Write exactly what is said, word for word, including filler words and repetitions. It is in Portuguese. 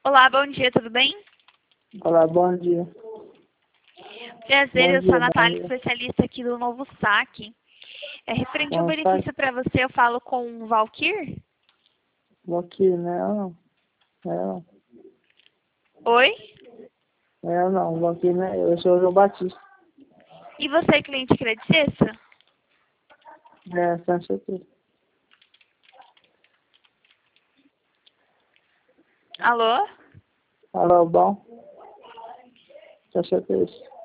Olá, bom dia, tudo bem? Olá, bom dia. Prazer, Bom eu sou a dia, bom Natália, dia. especialista aqui do Novo Saque. É referente a um Como está? benefício para você, eu falo com o Valkyr? Vou aqui, não. Não, Oi? eu não, vou aqui, né? Eu sou o João Batista. E você é cliente Credit Sexta? É, Sancho aqui. Alô? Alô, bom? Sancho aqui.